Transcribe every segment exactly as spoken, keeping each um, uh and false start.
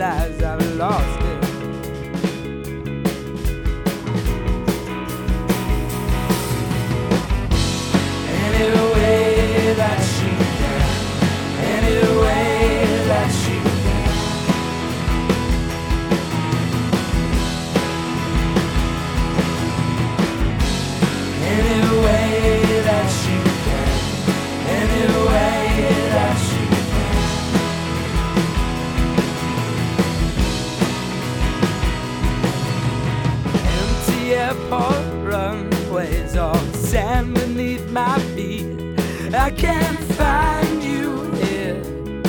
realize I've lost it. Any way that she can, any way that she can. Any way that she can, any way that she can. Empty airport runways, all sand beneath my feet. I can't find you here.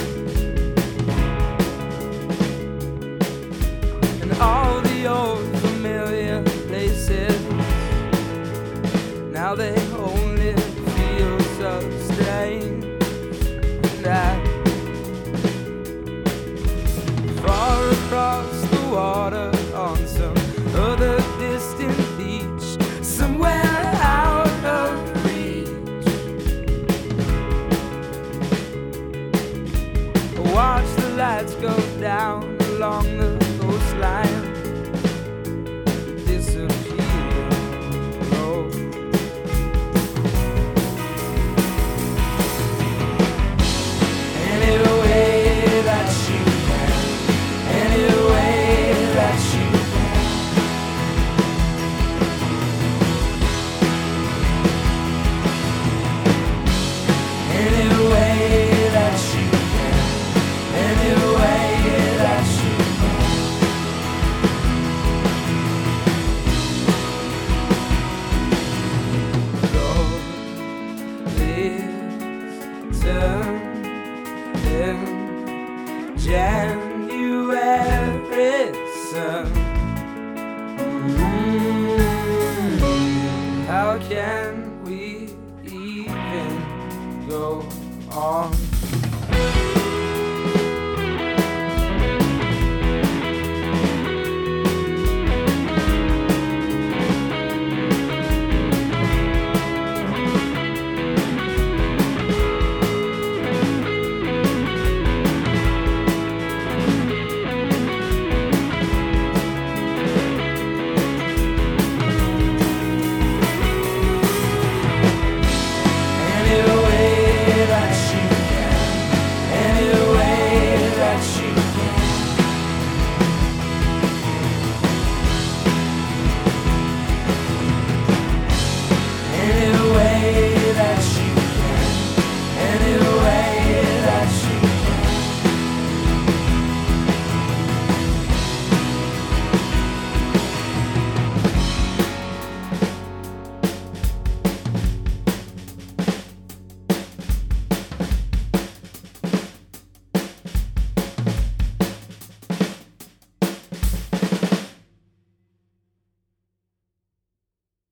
And all the old familiar places, now they only feel so strange. And I, far across the water on some other distant beach, somewhere out of reach, watch the lights go down along the coastline, disappear. Oh. Any way that she can, any way that she can. Any way that she can, any way that she can. Lord, please turn in January sun.